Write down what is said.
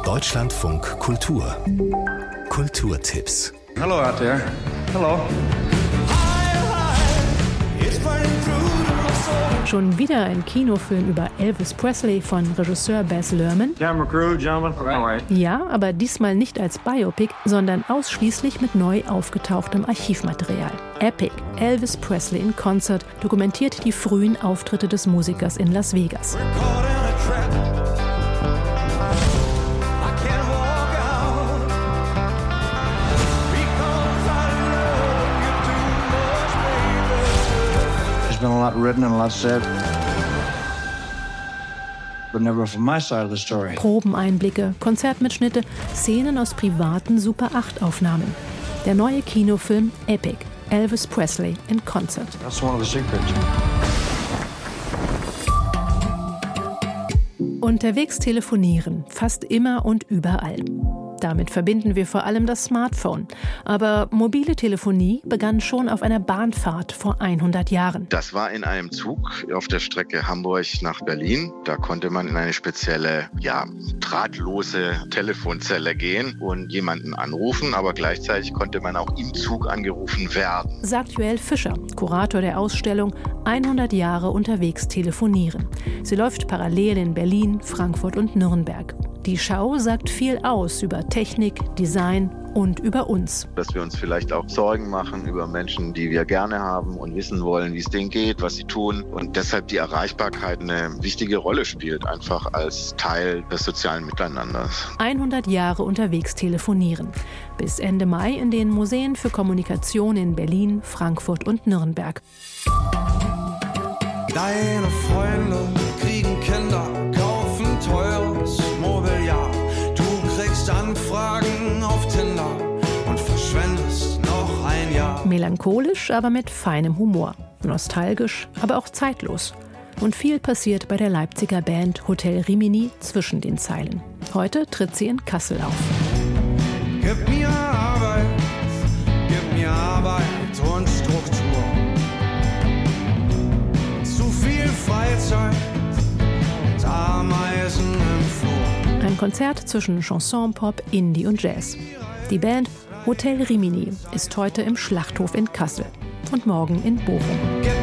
Deutschlandfunk Kultur. Kulturtipps. Hello out there. Hello. Schon wieder ein Kinofilm über Elvis Presley von Regisseur Baz Luhrmann. Camera crew, gentlemen. All right. Ja, aber diesmal nicht als Biopic, sondern ausschließlich mit neu aufgetauchtem Archivmaterial. Epic, Elvis Presley in Concert, dokumentiert die frühen Auftritte des Musikers in Las Vegas. There's been a lot written and a lot said, but never from my side of the story. Probeneinblicke, Konzertmitschnitte, Szenen aus privaten Super-8-Aufnahmen. Der neue Kinofilm Epic, Elvis Presley in Concert. That's one of the secrets. Unterwegs telefonieren, fast immer und überall. Damit verbinden wir vor allem das Smartphone. Aber mobile Telefonie begann schon auf einer Bahnfahrt vor 100 Jahren. Das war in einem Zug auf der Strecke Hamburg nach Berlin. Da konnte man in eine spezielle, drahtlose Telefonzelle gehen und jemanden anrufen. Aber gleichzeitig konnte man auch im Zug angerufen werden. Sagt Joel Fischer, Kurator der Ausstellung 100 Jahre unterwegs telefonieren. Sie läuft parallel in Berlin, Frankfurt und Nürnberg. Die Schau sagt viel aus über Technik, Design und über uns. Dass wir uns vielleicht auch Sorgen machen über Menschen, die wir gerne haben und wissen wollen, wie es denen geht, was sie tun. Und deshalb die Erreichbarkeit eine wichtige Rolle spielt, einfach als Teil des sozialen Miteinanders. 100 Jahre unterwegs telefonieren. Bis Ende Mai in den Museen für Kommunikation in Berlin, Frankfurt und Nürnberg. Deine Freunde kriegen Kinder, kaufen teures Mobiliar. Du kriegst Anfragen auf Tinder und verschwendest noch ein Jahr. Melancholisch, aber mit feinem Humor. Nostalgisch, aber auch zeitlos. Und viel passiert bei der Leipziger Band Hotel Rimini zwischen den Zeilen. Heute tritt sie in Kassel auf. Gib mir Arbeit und Struktur. Zu viel Freizeit und Ameisen im Flur. Ein Konzert zwischen Chanson, Pop, Indie und Jazz. Die Band Hotel Rimini ist heute im Schlachthof in Kassel und morgen in Bochum.